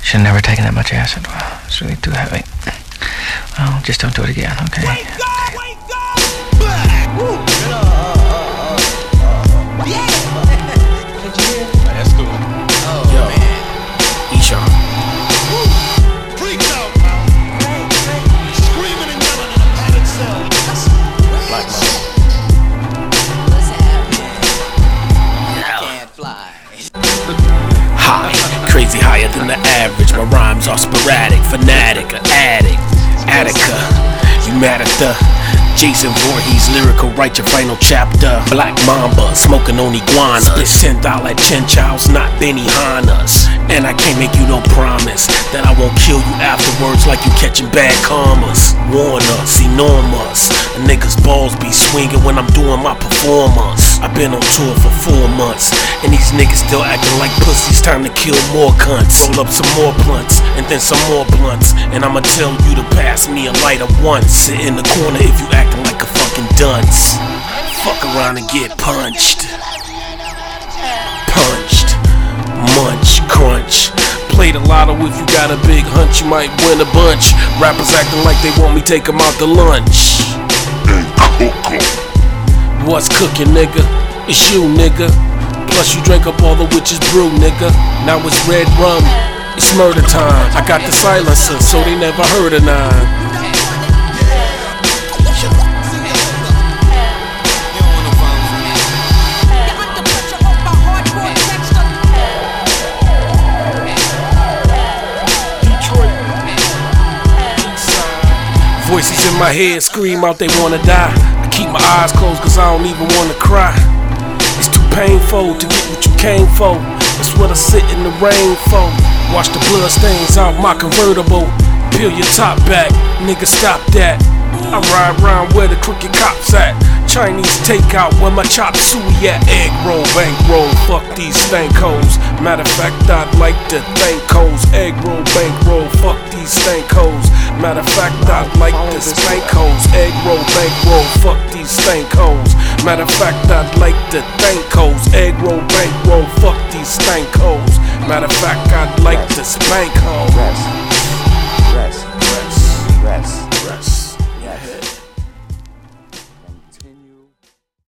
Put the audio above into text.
Should have never taken that much acid. Wow, it's really too heavy. Well, just don't do it again, okay? Wake up! Wake up! Yeah! Did you hear? That's cool. Oh, yo, man. Eshawn. Freaked out, man. Screaming and yelling in a padded cell. Black man. What's happening? I can't fly. High, crazy higher than the average. My rhymes are sporadic, fanatic, an addict. Attica, you mad at the Jason Voorhees lyrical, write your final chapter. Black Mamba, smoking on iguanas. Spit $10 chinchows, not Benihanas. And I can't make you no promise that I won't kill you afterwards like you catching bad karmas. Warn us, enormous. A nigga's balls be swinging when I'm doing my performance. I've been on tour for 4 months, and these niggas still acting like pussies. Time to kill more cunts. Roll up some more blunts, and then some more blunts. And I'ma tell you to pass me a lighter once. Sit in the corner if you acting like a fucking dunce. Fuck around and get punched. Punched. Munch, crunch. Play the lotto if you got a big hunch, you might win a bunch. Rappers acting like they want me take them out to lunch. What's cooking, nigga? It's you, nigga. Plus you drank up all the witch's brew, nigga. Now it's red rum, it's murder time. I got the silencer, so they never heard of 9. Voices in my head scream out they wanna die. I keep my eyes closed cause I don't even wanna cry. It's too painful to get what you came for. That's what I sit in the rain for. Wash the blood stains out my convertible. Peel your top back, nigga stop that. I ride around where the crooked cops at. Chinese takeout where my chop suey at. Egg roll, bankroll, fuck these stank hoes. Matter of fact, I'd like to thank hoes. Egg roll, bankroll, fuck these stank hoes. Matter of fact, I'd like to spank hoes. Egg roll, bankroll, fuck these stank hoes. Matter of fact, I'd like to thank hoes. Egg roll, bankroll, fuck these stank hoes. Matter of fact, I'd like to spank hoes. Rest.